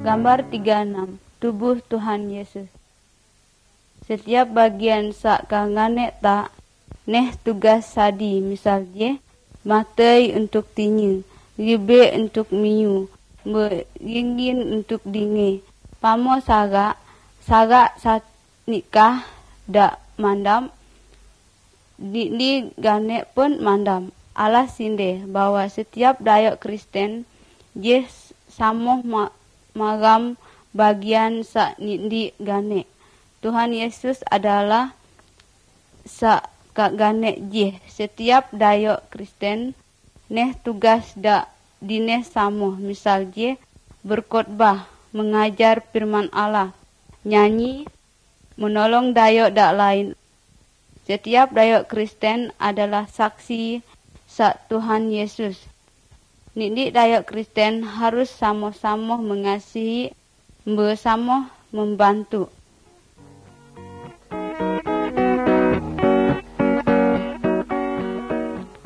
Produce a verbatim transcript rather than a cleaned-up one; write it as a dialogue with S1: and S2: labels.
S1: Gambar tiga puluh enam. Tubuh Tuhan Yesus. Setiap bagian sak kangane tak neh tugas sadi, misal je matai untuk tinyu, libe untuk miu, beringin untuk dinge, pamo saga, saga sat nikah dak mandam, di, di gane pun mandam. Allah sinde bahwa setiap dayak Kristen je samoh ma, magam bagian sa nindi gane. Tuhan Yesus adalah sa kak gane je. Setiap dayak Kristen neh tugas dak dine samoh, misal je berkhotbah, mengajar firman Allah, nyanyi, menolong dayak dak lain. Setiap dayak Kristen adalah saksi sa Tuhan Yesus. Nindi dayak Kristen harus sama-sama mengasihi, bersama membantu.